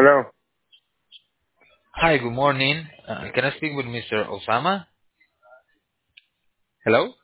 Hello. Hi, good morning. Can I speak with Mr. Osama? Hello?